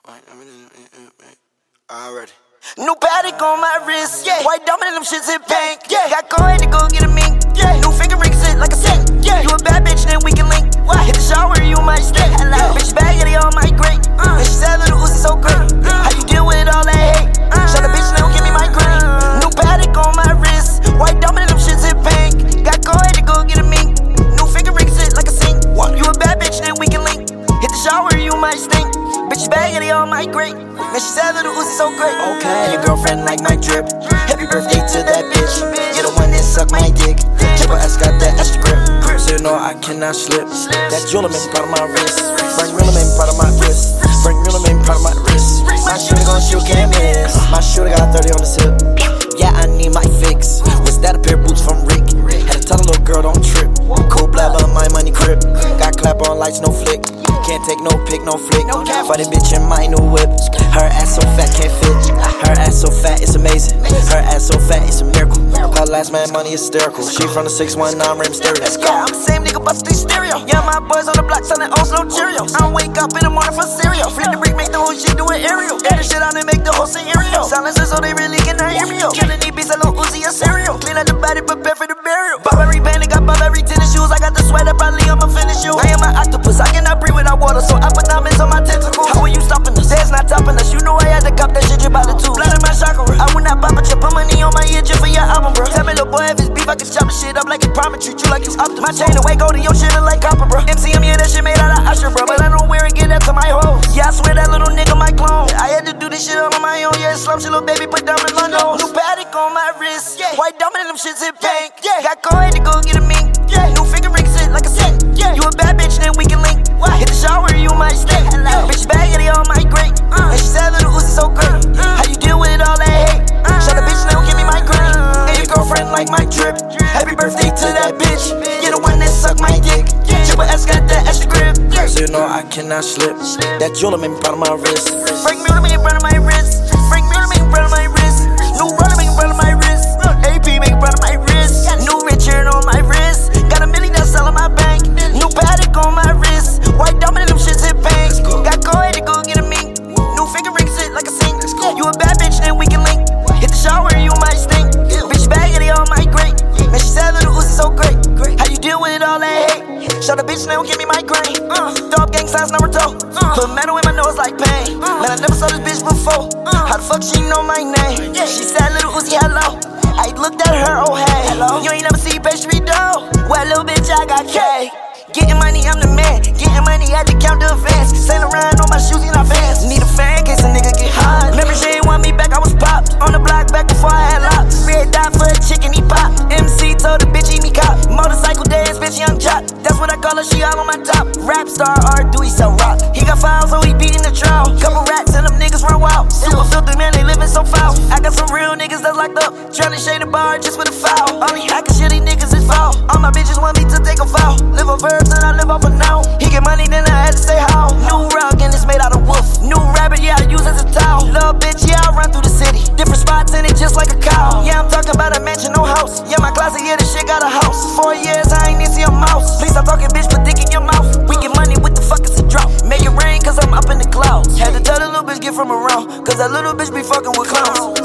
Already. New Patek on my wrist, yeah. White diamond and them shits in pink, yeah. Got coin to go get a mink, yeah. New finger ring sit like a sink, yeah. You a bad bitch, then we can link. Hit the shower, you might stink. Bitch bag, they all might great. And she said little Uzi so great. How you deal with all that hate? Shut the bitch, now give me my green. New Patek on my wrist, white diamond and them shits in pink. Got coin to go get a mink. New finger ring sit like a sink. You a bad bitch, then we can link. Hit the shower, you might stink. Bitch bag, they all might great. Man, she said little Uzi so great. Okay, your girlfriend like my drip. Happy birthday to that bitch. You're the one that suck my dick. Triple S got that extra grip. So you know I cannot slip. That jeweler made me proud of my wrist. Frank Miller made me proud of my wrist. Frank Miller made me proud of my wrist. My shooter gon' shoot, can't miss. My shooter got 30 on the tip. Yeah, I need my fix. Was that a pair of boots from Rick? Had to tell a little girl don't trip. Cool blabber, my money crib. Got clap on lights, no flick. Can't take no pic, no flick. For the bitch in my new whip. Her ass so fat, can't fit. Her ass so fat, it's amazing. Her ass so fat, it's a miracle. Her last man money is hysterical. She from the 619 Rim Stereo. Let's go. I'm the same nigga, bust the stereo. Yeah, my boys on the block selling Oslo Cheerios. I wake up in the morning for cereal. Flip the brick, make the whole shit do an aerial. Air the shit out and make the whole scenario. Silencer so they really cannot hear me. Killing these beats, a little Uzi a cereal. Clean out the body, prepare for the burial. Bob every band, got Bob every tennis shoes. I got the sweater, probably I'ma finish you. I am an octopus, I cannot breathe without water, so I put diamonds on my tentacles. How are you stopping us? There's not topping us. You know I had to cop that shit, you by the two. Blood in my chakra. I would not pop it, you put money on my ear just for your album, bro. Tell me, little boy, if it's beef, I can chop the shit up like a promise. Treat you like you up to my chain away, go to your shit like copper, bro. MCM, yeah, that shit made out of Usher, bro. But I don't wear and get that to my hoes. Yeah, I swear that little nigga my clone. I had to do this shit all on my own. Yeah, slump shit, little baby, put diamonds on nose. New Patek on my wrist, yeah. White diamond and them shits in pink, yeah. Got coin to go get a mink, yeah. New finger ring sit like a sink, yeah. You a bad bitch, then we can link. Hit the shower, you might stink. Bitch bag, they all might great. And she said little Uzi so great. How you deal with all that hate? Shut the bitch, now give me my green. And your girlfriend like my drip. Happy birthday to that bitch. You're the one that suck my dick. Triple S got that extra grip. So you know I cannot slip. That jeweler made me proud of my wrist. Frank Miller made me proud of my wrist. Frank Miller made me proud of my wrist. New Roller made me proud of my wrist. AP made me proud of my wrist. New Richard on my wrist. Got $1 million that's selling my bank. New Patek on my wrist. White diamond and them shits in pink. Got coin to go get a mink. New finger ring sit like a sink. You a bad bitch, then we can link. Hit the shower, you might stink. Bitch bag, they all might great. Man, she said little Uzi so great. How you deal with all that hate? Shut the bitch, now give me my grain. Dog gang signs, Naruto. Put metal in my nose like pain. Man, I never saw this bitch before. How the fuck she know my name? She said little Uzi, hello. I looked at her, oh hey. Hello. You ain't never see pastry dough. Well, little bitch, I got cake. Getting money, I'm the man. Getting money, I had to count the advance. Sail around on my shoes in our vans. Need a fan, case a nigga get hot. Remember, she ain't want me back, I was popped. On the block back before I had locks. Red dot for a chicken, he popped. MC told the bitch, eat me cop. Motorcycle dance, bitch, young chop. That's what I call her, she all on my top. Rap star, R2, he sell rock. He got files, so he beating the trial. Couple rats and them niggas run wild. Super filthy, man, they living so foul. I got some real niggas that's locked up. Tryna shade the bar just with a foul. Only hacking shit, these niggas is foul. All my bitches want me to take a foul. Live a verbs and I live off a noun. He get money, then I had to say how. New rug and it's made out of wolf. New rabbit, yeah, I use as a towel. Little bitch, yeah, I run through the city. Different spots in it just like a cow. Yeah, I'm talking about a mansion, no house. Yeah, my closet, yeah, this shit got a house. 4 years, I ain't even see a mouse. Please stop talking, bitch, put dick in your mouth. We get money, what the fuck is a drought? Make it rain, cause I'm up in the clouds. Had to tell the little bitch, get from around. Cause that little bitch be fucking with clowns.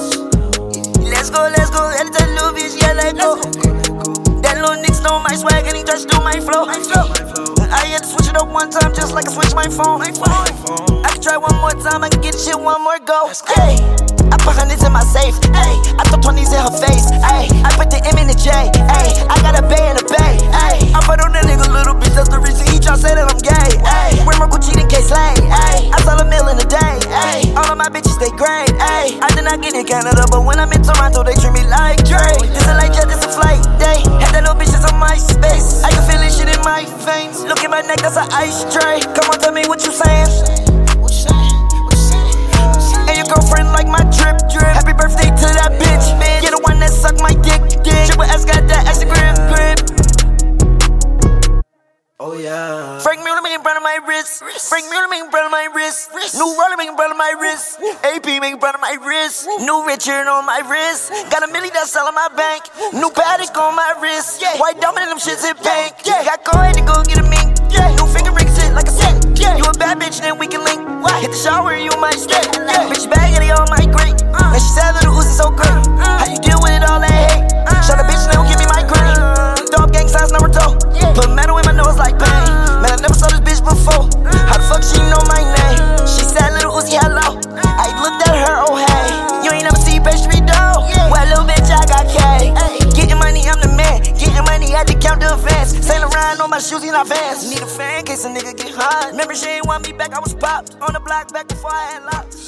Let's go, had to tell the little bitch, yeah, let go. That little nigga stole my swag and he tried to do my flow. I had to switch it up one time just like I switched my phone. I can try one more time, I can get shit one more go. Hey, I put hundreds in my safe. Hey, I throw 20s in her face. Hey, I put the M in the J. Hey, I got a bay in the bay. Hey, I put on that nigga little bitch, that's the reason he try to say that I'm gay. Hey, wear my Gucci in case lay. Hey, I sell $1 million a day. Hey, all of my bitches they great. Hey, I did not get in Canada, but when I'm in Toronto, they treat me like Drake. This a light jet, this a flight day. Had that little bitch just on my space. I can feel this shit in my veins. Look at my neck, that's an ice tray. Come on, tell me what you saying. And your girlfriend like my drip. Happy birthday to that bitch. You're the one that suck my dick. Triple S got that extra grip. Oh yeah. Frank Miller making brand on my wrist. Frank Miller making brand on my wrist. New Roller making brand on my wrist. AP making brand on my wrist. New Richard on my wrist. Got $1 million that's selling my bank. New Patek on my wrist. White diamond and them shits in pink. Got coin to go get a mink. New finger ring sit like a sink. You a bad bitch, then we can link. Hit the shower, you might stay. Bitch bag it on my green. And she said Lil Uzi so great. How you deal with it all that hate? Shut the bitch, they don't give me my green. Dog gang signs number 2. Put metal in my nose like pain. Man, I never saw this bitch before. How the fuck she know my name? She said Lil Uzi hello. I looked at her, oh hey. You ain't never see pastry dough. Well, little bitch, I got K. Getting money, I'm the man. Getting money, had to count the advance. Sail around on my shoes, in advance. Need a fan in case a nigga get hot. Remember, she ain't want me back, I was popped. On the block back before I had locks.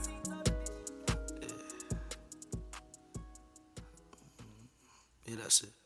Yeah, that's it.